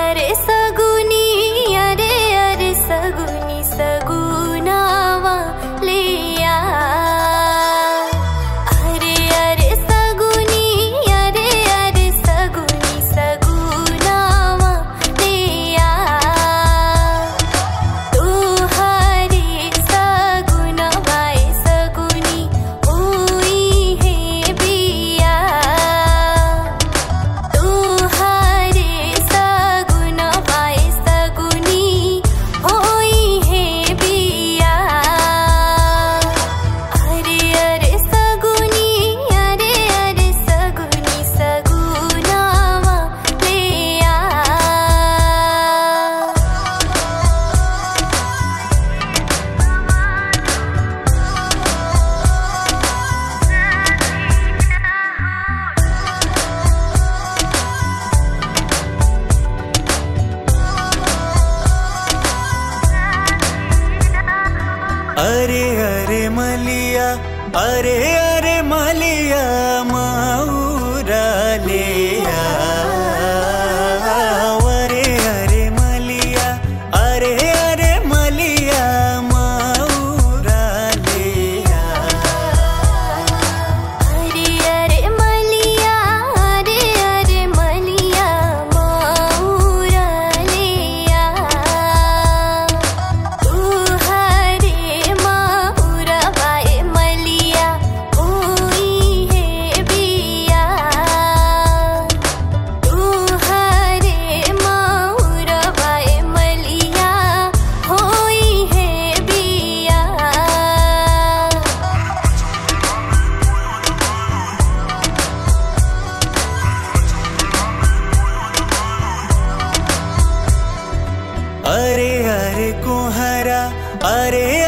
अरे सगुनी, अरे सगुनी सगुनावा लिया। अरे सगुनी, अरे सगुनी सगुनावा लिया। तू हरे सगुनवाए सगुनी हुई है बिया। तू हरे सगुनवाए सगुनी हुई है बिया। अरे सगुनी, अरे सगुनी सगुनावा लिया। अरे मलिया, अरे मलिया माऊरा लिया। अरे मलिया, अरे मलिया माऊरा लिया। अरे मलिया, अरे मलिया माऊरा लिया। तू हरे माऊरवाए मलिया हुई है बिया। तू हरे माऊरवाए मलिया हुई है बिया। अरे कुहरा, अरे